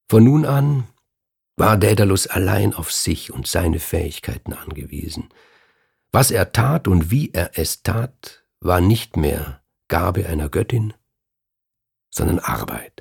Von nun an war Daedalus allein auf sich und seine Fähigkeiten angewiesen. Was er tat und wie er es tat, war nicht mehr Gabe einer Göttin, sondern Arbeit.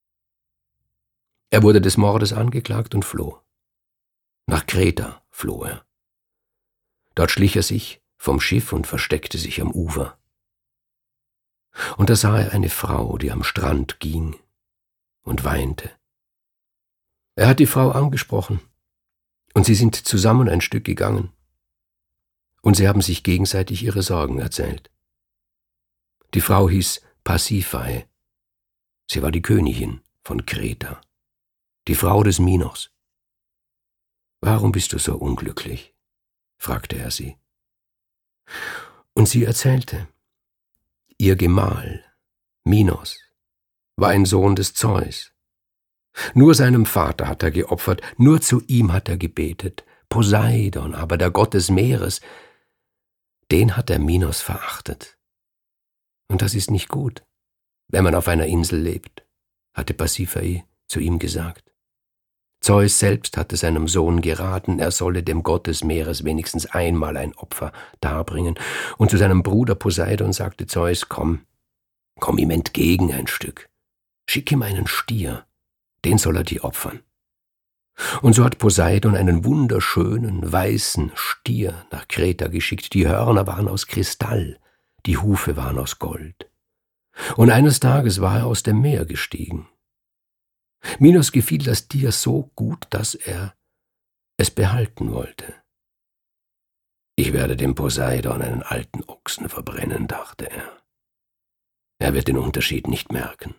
Er wurde des Mordes angeklagt und floh. Nach Kreta floh er. Dort schlich er sich vom Schiff und versteckte sich am Ufer. Und da sah er eine Frau, die am Strand ging und weinte. Er hat die Frau angesprochen, und sie sind zusammen ein Stück gegangen. Und sie haben sich gegenseitig ihre Sorgen erzählt. Die Frau hieß Pasiphae. Sie war die Königin von Kreta, die Frau des Minos. »Warum bist du so unglücklich?« fragte er sie. Und sie erzählte, ihr Gemahl, Minos, war ein Sohn des Zeus. Nur seinem Vater hat er geopfert, nur zu ihm hat er gebetet. Poseidon, aber der Gott des Meeres, den hat der Minos verachtet. Und das ist nicht gut, wenn man auf einer Insel lebt, hatte Pasiphae zu ihm gesagt. Zeus selbst hatte seinem Sohn geraten, er solle dem Gott des Meeres wenigstens einmal ein Opfer darbringen. Und zu seinem Bruder Poseidon sagte Zeus, komm ihm entgegen ein Stück, schick ihm einen Stier, den soll er dir opfern. Und so hat Poseidon einen wunderschönen, weißen Stier nach Kreta geschickt. Die Hörner waren aus Kristall, die Hufe waren aus Gold. Und eines Tages war er aus dem Meer gestiegen. Minos gefiel das Tier so gut, dass er es behalten wollte. Ich werde dem Poseidon einen alten Ochsen verbrennen, dachte er. Er wird den Unterschied nicht merken.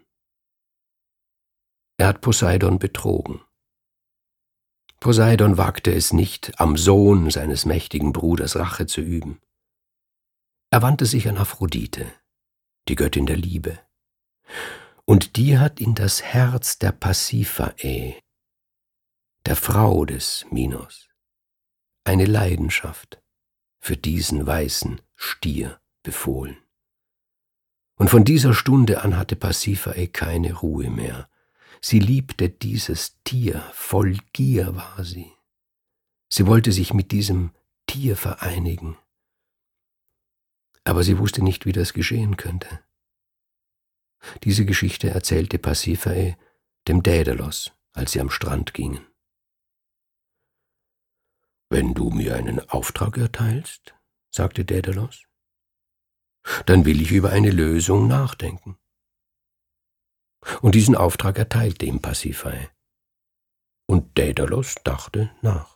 Er hat Poseidon betrogen. Poseidon wagte es nicht, am Sohn seines mächtigen Bruders Rache zu üben. Er wandte sich an Aphrodite, die Göttin der Liebe, und die hat in das Herz der Pasiphae, der Frau des Minos, eine Leidenschaft für diesen weißen Stier befohlen. Und von dieser Stunde an hatte Pasiphae keine Ruhe mehr. Sie liebte dieses Tier, voll Gier war sie. Sie wollte sich mit diesem Tier vereinigen. Aber sie wusste nicht, wie das geschehen könnte. Diese Geschichte erzählte Pasiphae dem Daedalos, als sie am Strand gingen. »Wenn du mir einen Auftrag erteilst«, sagte Daedalos, »dann will ich über eine Lösung nachdenken.« Und diesen Auftrag erteilte ihm Pasiphae. Und Daedalos dachte nach.